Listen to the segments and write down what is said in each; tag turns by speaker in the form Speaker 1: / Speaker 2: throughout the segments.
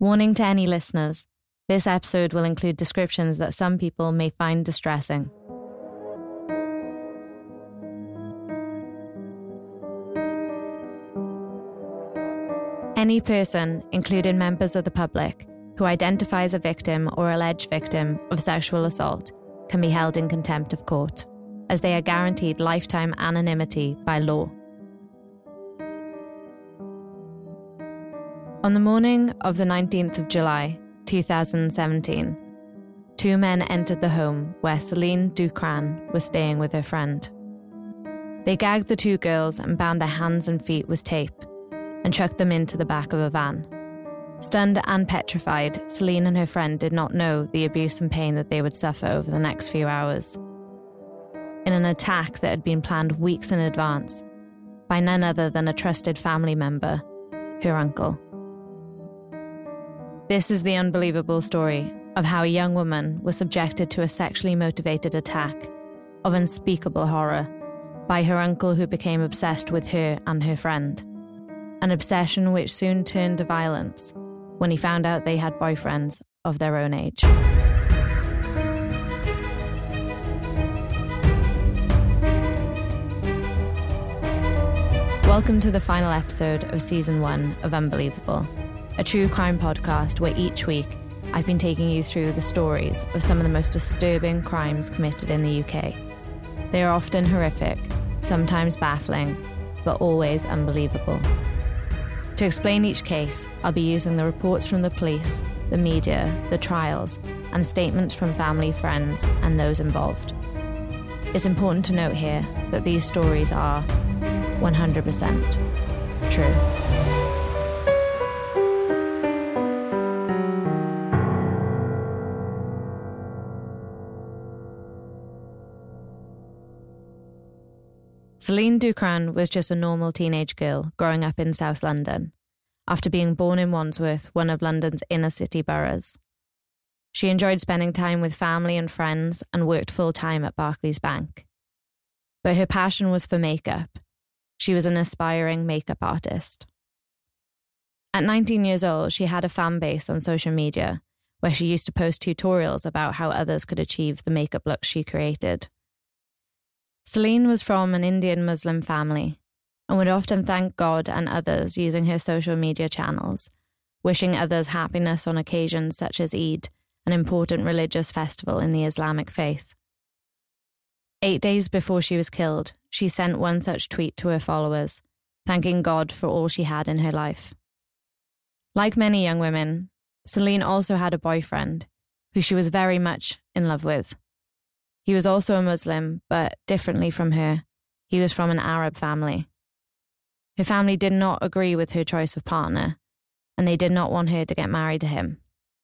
Speaker 1: Warning to any listeners, this episode will include descriptions that some people may find distressing. Any person, including members of the public, who identifies a victim or alleged victim of sexual assault can be held in contempt of court, as they are guaranteed lifetime anonymity by law. On the morning of the 19th of July, 2017, two men entered the home where Celine Dukran was staying with her friend. They gagged the two girls and bound their hands and feet with tape and chucked them into the back of a van. Stunned and petrified, Celine and her friend did not know the abuse and pain that they would suffer over the next few hours. In an attack that had been planned weeks in advance by none other than a trusted family member, her uncle. This is the unbelievable story of how a young woman was subjected to a sexually motivated attack of unspeakable horror by her uncle, who became obsessed with her and her friend. An obsession which soon turned to violence when he found out they had boyfriends of their own age. Welcome to the final episode of Season 1 of Unbelievable, a true crime podcast where each week I've been taking you through the stories of some of the most disturbing crimes committed in the UK. They are often horrific, sometimes baffling, but always unbelievable. To explain each case, I'll be using the reports from the police, the media, the trials, and statements from family, friends, and those involved. It's important to note here that these stories are 100% true. Celine Dukran was just a normal teenage girl growing up in South London, after being born in Wandsworth, one of London's inner city boroughs. She enjoyed spending time with family and friends and worked full-time at Barclays Bank. But her passion was for makeup. She was an aspiring makeup artist. At 19 years old, she had a fan base on social media, where she used to post tutorials about how others could achieve the makeup looks she created. Celine was from an Indian Muslim family and would often thank God and others using her social media channels, wishing others happiness on occasions such as Eid, an important religious festival in the Islamic faith. 8 days before she was killed, she sent one such tweet to her followers, thanking God for all she had in her life. Like many young women, Celine also had a boyfriend, who she was very much in love with. He was also a Muslim, but differently from her, he was from an Arab family. Her family did not agree with her choice of partner, and they did not want her to get married to him.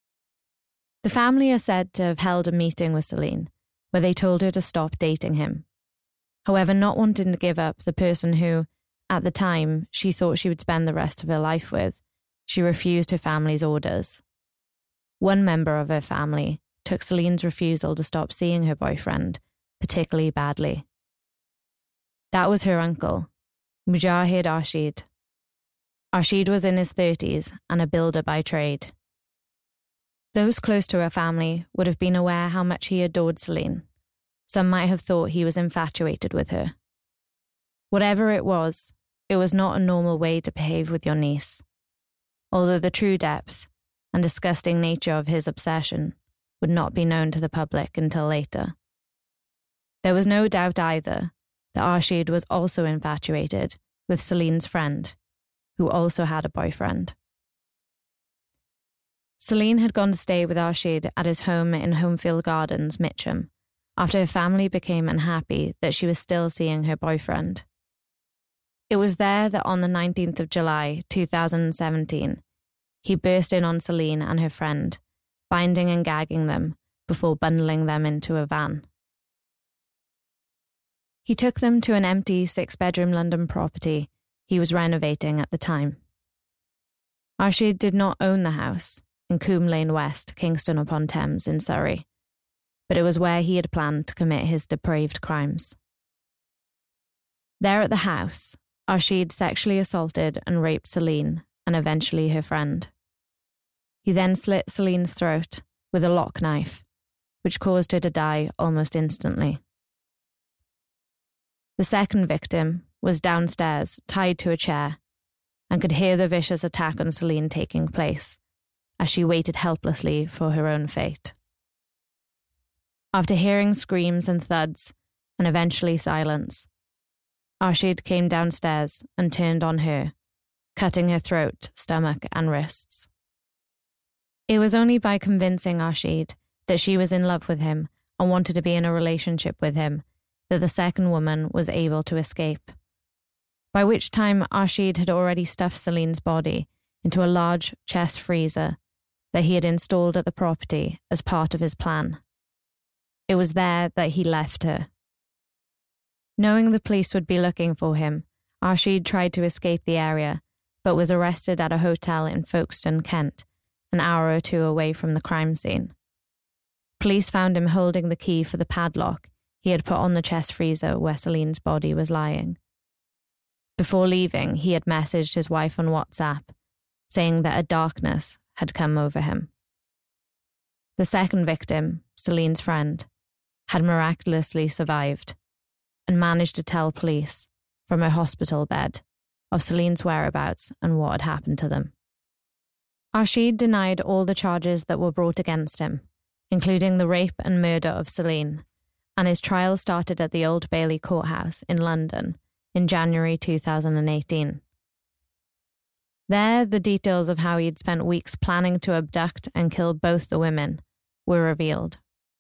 Speaker 1: The family are said to have held a meeting with Celine, where they told her to stop dating him. However, not wanting to give up the person who, at the time, she thought she would spend the rest of her life with, she refused her family's orders. One member of her family took Celine's refusal to stop seeing her boyfriend particularly badly. That was her uncle, Mujahid Arshid. Arshid was in his 30s and a builder by trade. Those close to her family would have been aware how much he adored Celine. Some might have thought he was infatuated with her. Whatever it was not a normal way to behave with your niece, although the true depth and disgusting nature of his obsession would not be known to the public until later. There was no doubt either that Arshid was also infatuated with Celine's friend, who also had a boyfriend. Celine had gone to stay with Arshid at his home in Homefield Gardens, Mitcham, after her family became unhappy that she was still seeing her boyfriend. It was there that on the 19th of July, 2017, he burst in on Celine and her friend, binding and gagging them before bundling them into a van. He took them to an empty 6-bedroom London property he was renovating at the time. Arshid did not own the house in Coombe Lane West, Kingston upon Thames in Surrey, but it was where he had planned to commit his depraved crimes. There at the house, Arshid sexually assaulted and raped Celine and eventually her friend. He then slit Celine's throat with a lock knife, which caused her to die almost instantly. The second victim was downstairs, tied to a chair, and could hear the vicious attack on Celine taking place, as she waited helplessly for her own fate. After hearing screams and thuds, and eventually silence, Arshid came downstairs and turned on her, cutting her throat, stomach, and wrists. It was only by convincing Arshid that she was in love with him and wanted to be in a relationship with him that the second woman was able to escape, by which time Arshid had already stuffed Celine's body into a large chest freezer that he had installed at the property as part of his plan. It was there that he left her. Knowing the police would be looking for him, Arshid tried to escape the area, but was arrested at a hotel in Folkestone, Kent, an hour or two away from the crime scene. Police found him holding the key for the padlock he had put on the chest freezer where Celine's body was lying. Before leaving, he had messaged his wife on WhatsApp, saying that a darkness had come over him. The second victim, Celine's friend, had miraculously survived and managed to tell police from her hospital bed of Celine's whereabouts and what had happened to them. Arshid denied all the charges that were brought against him, including the rape and murder of Celine, and his trial started at the Old Bailey Courthouse in London in January 2018. There, the details of how he'd spent weeks planning to abduct and kill both the women were revealed.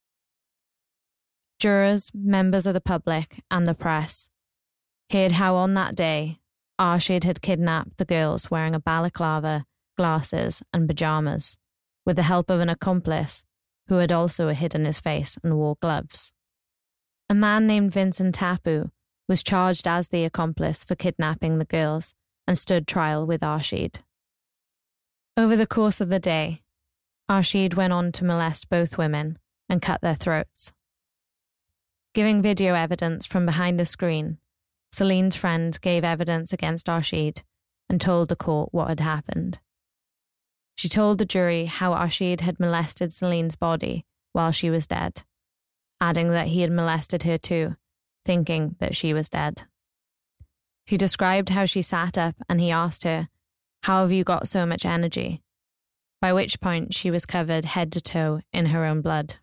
Speaker 1: Jurors, members of the public, and the press heard how on that day, Arshid had kidnapped the girls wearing a balaclava, glasses, and pyjamas, with the help of an accomplice who had also hidden his face and wore gloves. A man named Vincent Tapu was charged as the accomplice for kidnapping the girls and stood trial with Arshid. Over the course of the day, Arshid went on to molest both women and cut their throats. Giving video evidence from behind a screen, Celine's friend gave evidence against Arshid and told the court what had happened. She told the jury how Arshid had molested Celine's body while she was dead, adding that he had molested her too, thinking that she was dead. She described how she sat up and he asked her, "How have you got so much energy?" By which point she was covered head to toe in her own blood.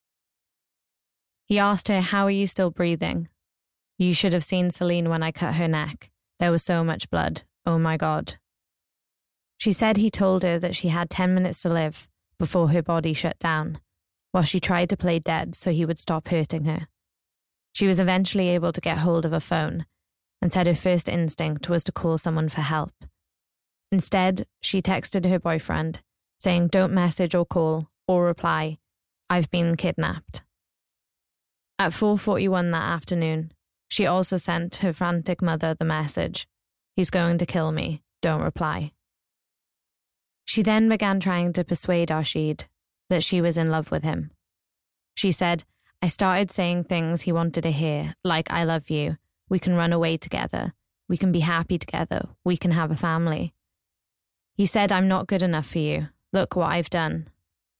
Speaker 1: He asked her, "How are you still breathing? You should have seen Celine when I cut her neck. There was so much blood. Oh my God." She said he told her that she had 10 minutes to live before her body shut down, while she tried to play dead so he would stop hurting her. She was eventually able to get hold of a phone and said her first instinct was to call someone for help. Instead, she texted her boyfriend, saying, "Don't message or call or reply. I've been kidnapped." At 4:41 that afternoon, she also sent her frantic mother the message, "He's going to kill me. Don't reply." She then began trying to persuade Arshid that she was in love with him. She said, "I started saying things he wanted to hear, like 'I love you, we can run away together, we can be happy together, we can have a family.' He said, 'I'm not good enough for you. Look what I've done.'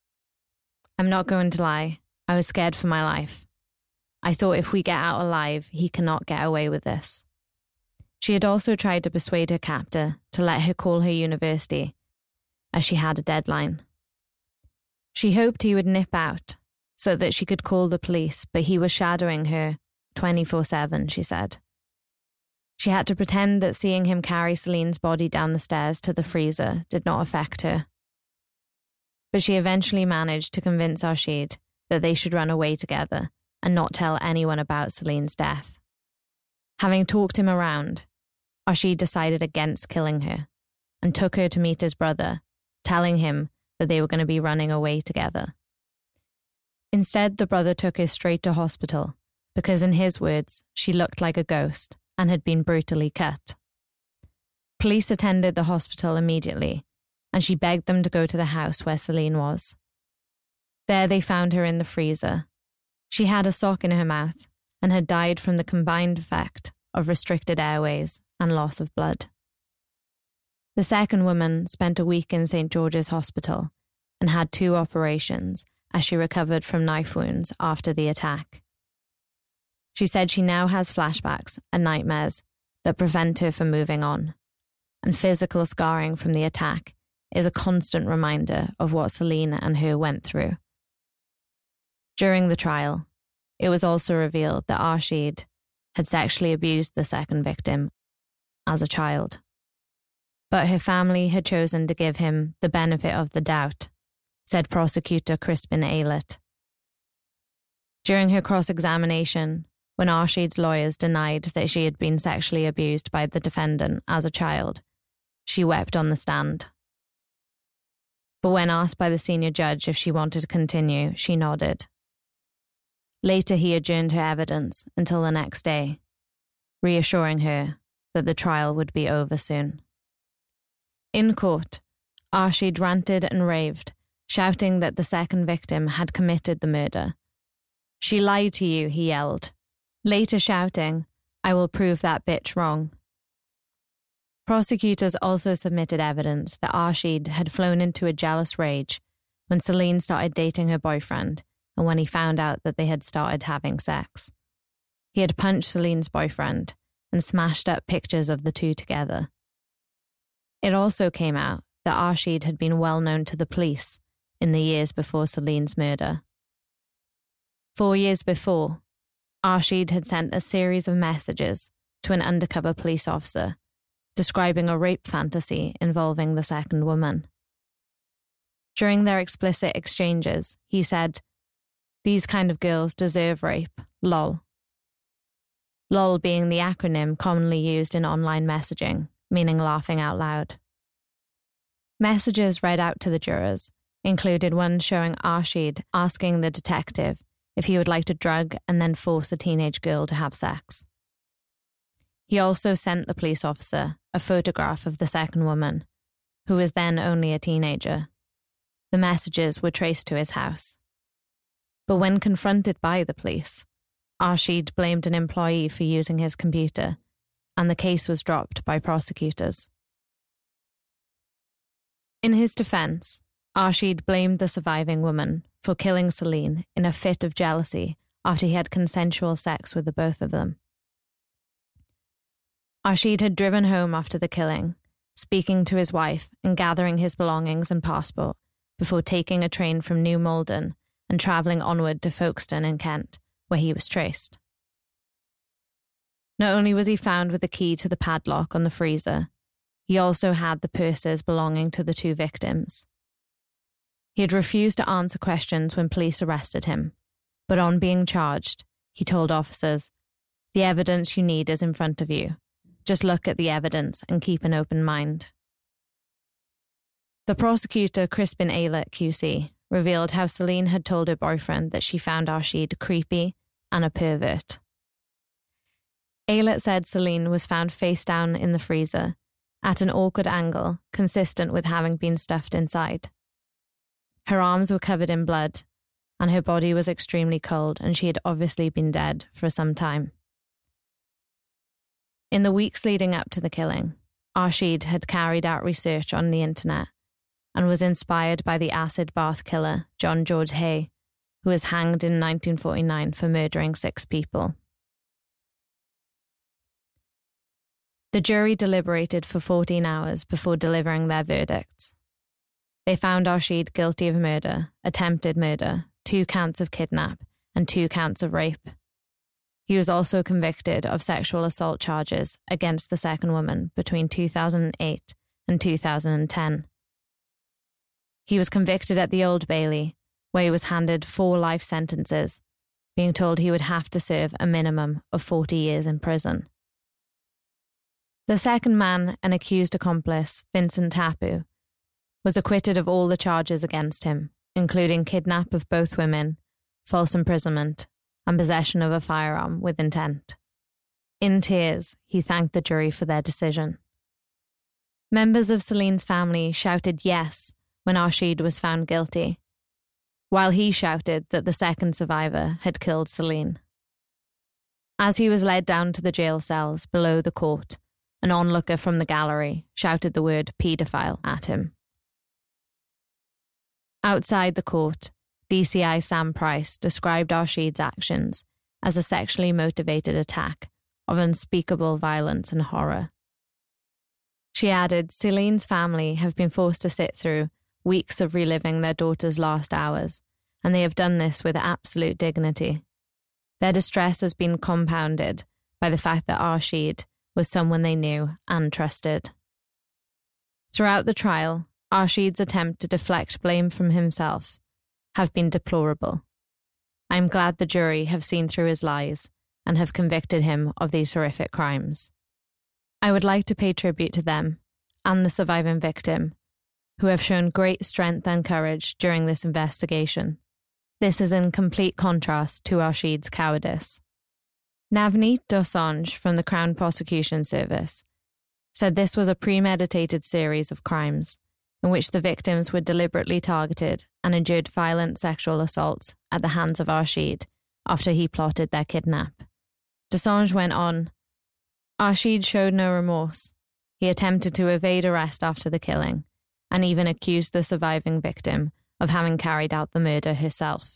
Speaker 1: I'm not going to lie, I was scared for my life. I thought if we get out alive, he cannot get away with this." She had also tried to persuade her captor to let her call her university, as she had a deadline. She hoped he would nip out so that she could call the police, but he was shadowing her 24/7, she said. She had to pretend that seeing him carry Celine's body down the stairs to the freezer did not affect her. But she eventually managed to convince Arshid that they should run away together and not tell anyone about Celine's death. Having talked him around, Arshid decided against killing her and took her to meet his brother, telling him that they were going to be running away together. Instead, the brother took her straight to hospital because, in his words, she looked like a ghost and had been brutally cut. Police attended the hospital immediately, and she begged them to go to the house where Celine was. There they found her in the freezer. She had a sock in her mouth and had died from the combined effect of restricted airways and loss of blood. The second woman spent a week in St. George's Hospital and had 2 operations as she recovered from knife wounds after the attack. She said she now has flashbacks and nightmares that prevent her from moving on, and physical scarring from the attack is a constant reminder of what Celine and her went through. During the trial, it was also revealed that Arsheed had sexually abused the second victim as a child, but her family had chosen to give him the benefit of the doubt, said prosecutor Crispin Aylett. During her cross-examination, when Arsheed's lawyers denied that she had been sexually abused by the defendant as a child, she wept on the stand. But when asked by the senior judge if she wanted to continue, she nodded. Later, he adjourned her evidence until the next day, reassuring her that the trial would be over soon. In court, Arsheed ranted and raved, shouting that the second victim had committed the murder. "She lied to you," he yelled, later shouting, "I will prove that bitch wrong." Prosecutors also submitted evidence that Arsheed had flown into a jealous rage when Celine started dating her boyfriend and when he found out that they had started having sex. He had punched Celine's boyfriend and smashed up pictures of the two together. It also came out that Arsheed had been well known to the police in the years before Celine's murder. 4 years before, Arsheed had sent a series of messages to an undercover police officer describing a rape fantasy involving the second woman. During their explicit exchanges, he said, "These kind of girls deserve rape, lol." LOL being the acronym commonly used in online messaging, meaning laughing out loud. Messages read out to the jurors included one showing Arsheed asking the detective if he would like to drug and then force a teenage girl to have sex. He also sent the police officer a photograph of the second woman, who was then only a teenager. The messages were traced to his house. But when confronted by the police, Arsheed blamed an employee for using his computer, and the case was dropped by prosecutors. In his defense, Arsheed blamed the surviving woman for killing Celine in a fit of jealousy after he had consensual sex with the both of them. Arsheed had driven home after the killing, speaking to his wife and gathering his belongings and passport before taking a train from New Malden and travelling onward to Folkestone in Kent, where he was traced. Not only was he found with the key to the padlock on the freezer, he also had the purses belonging to the 2 victims. He had refused to answer questions when police arrested him, but on being charged, he told officers, "The evidence you need is in front of you. Just look at the evidence and keep an open mind." The prosecutor, Crispin Aylett QC, revealed how Celine had told her boyfriend that she found Arsheed creepy and a pervert. Aylett said Celine was found face down in the freezer, at an awkward angle consistent with having been stuffed inside. Her arms were covered in blood, and her body was extremely cold, and she had obviously been dead for some time. In the weeks leading up to the killing, Arsheed had carried out research on the internet and was inspired by the acid bath killer John George Hay, who was hanged in 1949 for murdering 6 people. The jury deliberated for 14 hours before delivering their verdicts. They found Arsheed guilty of murder, attempted murder, 2 counts of kidnap, and 2 counts of rape. He was also convicted of sexual assault charges against the second woman between 2008 and 2010. He was convicted at the Old Bailey, where he was handed 4 life sentences, being told he would have to serve a minimum of 40 years in prison. The second man and accused accomplice, Vincent Tapu, was acquitted of all the charges against him, including kidnap of both women, false imprisonment, and possession of a firearm with intent. In tears, he thanked the jury for their decision. Members of Celine's family shouted yes when Arsheed was found guilty, while he shouted that the second survivor had killed Celine. As he was led down to the jail cells below the court, an onlooker from the gallery shouted the word paedophile at him. Outside the court, DCI Sam Price described Arsheed's actions as a sexually motivated attack of unspeakable violence and horror. She added, Celine's family have been forced to sit through weeks of reliving their daughter's last hours, and they have done this with absolute dignity. Their distress has been compounded by the fact that Arsheed was someone they knew and trusted. Throughout the trial, Arsheed's attempt to deflect blame from himself have been deplorable. I am glad the jury have seen through his lies and have convicted him of these horrific crimes. I would like to pay tribute to them and the surviving victim, who have shown great strength and courage during this investigation. This is in complete contrast to Arsheed's cowardice. Navneet Dosanjh from the Crown Prosecution Service said this was a premeditated series of crimes in which the victims were deliberately targeted and endured violent sexual assaults at the hands of Arsheed after he plotted their kidnap. Dosanjh went on, Arsheed showed no remorse. He attempted to evade arrest after the killing and even accused the surviving victim of having carried out the murder herself.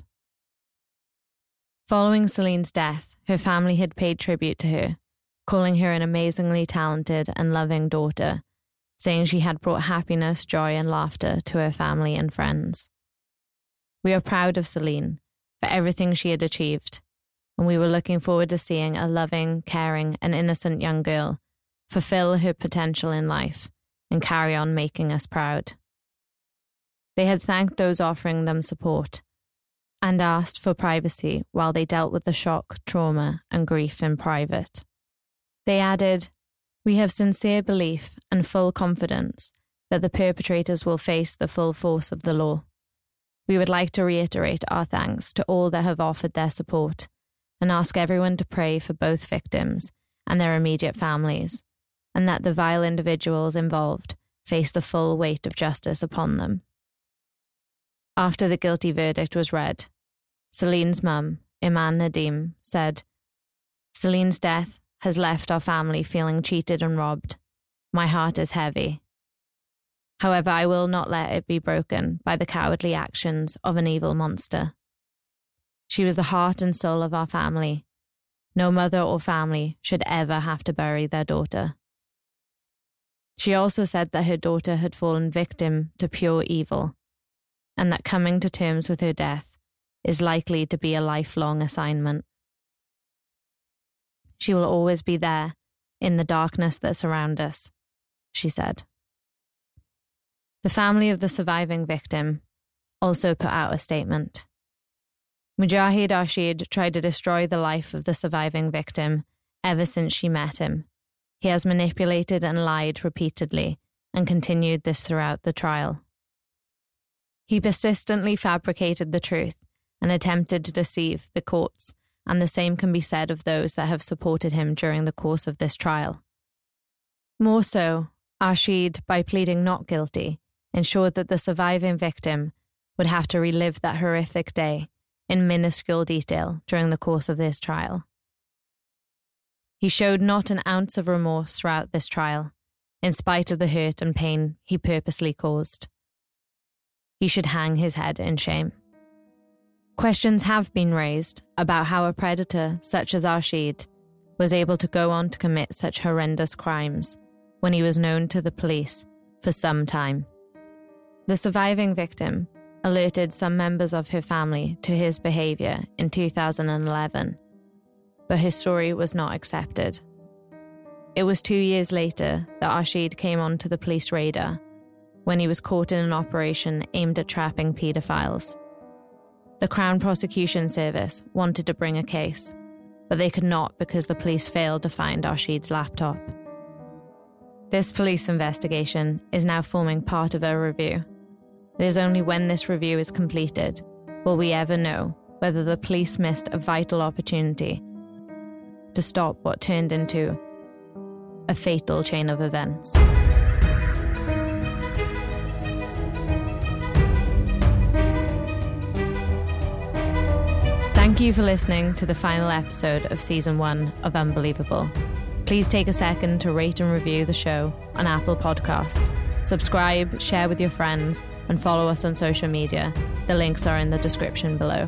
Speaker 1: Following Celine's death, her family had paid tribute to her, calling her an amazingly talented and loving daughter, saying she had brought happiness, joy and laughter to her family and friends. We are proud of Celine for everything she had achieved, and we were looking forward to seeing a loving, caring and innocent young girl fulfill her potential in life and carry on making us proud. They had thanked those offering them support and asked for privacy while they dealt with the shock, trauma and grief in private. They added, We have sincere belief and full confidence that the perpetrators will face the full force of the law. We would like to reiterate our thanks to all that have offered their support and ask everyone to pray for both victims and their immediate families, and that the vile individuals involved face the full weight of justice upon them. After the guilty verdict was read, Celine's mum, Iman Nadim, said, Celine's death has left our family feeling cheated and robbed. My heart is heavy. However, I will not let it be broken by the cowardly actions of an evil monster. She was the heart and soul of our family. No mother or family should ever have to bury their daughter. She also said that her daughter had fallen victim to pure evil, and that coming to terms with her death is likely to be a lifelong assignment. She will always be there, in the darkness that surrounds us, she said. The family of the surviving victim also put out a statement. Mujahid Arsheed tried to destroy the life of the surviving victim ever since she met him. He has manipulated and lied repeatedly and continued this throughout the trial. He persistently fabricated the truth and attempted to deceive the courts, and the same can be said of those that have supported him during the course of this trial. More so, Arsheed, by pleading not guilty, ensured that the surviving victim would have to relive that horrific day in minuscule detail during the course of this trial. He showed not an ounce of remorse throughout this trial, in spite of the hurt and pain he purposely caused. He should hang his head in shame. Questions have been raised about how a predator such as Arsheed was able to go on to commit such horrendous crimes when he was known to the police for some time. The surviving victim alerted some members of her family to his behaviour in 2011, but her story was not accepted. It was 2 years later that Arsheed came onto the police radar when he was caught in an operation aimed at trapping paedophiles. The Crown Prosecution Service wanted to bring a case, but they could not because the police failed to find Arsheed's laptop. This police investigation is now forming part of a review. It is only when this review is completed will we ever know whether the police missed a vital opportunity to stop what turned into a fatal chain of events. Thank you for listening to the final episode of Season 1 of Unbelievable. Please take a second to rate and review the show on Apple Podcasts Subscribe, share with your friends, and follow us on social media. The links are in the description below.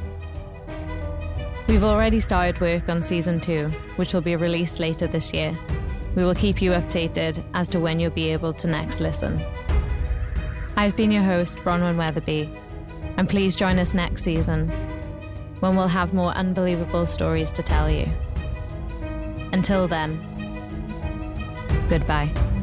Speaker 1: We've already started work on Season 2, which will be released later this year. We will keep you updated as to when you'll be able to next listen. I've been your host, Bronwyn Weatherby, and please join us next season, when we'll have more unbelievable stories to tell you. Until then, goodbye.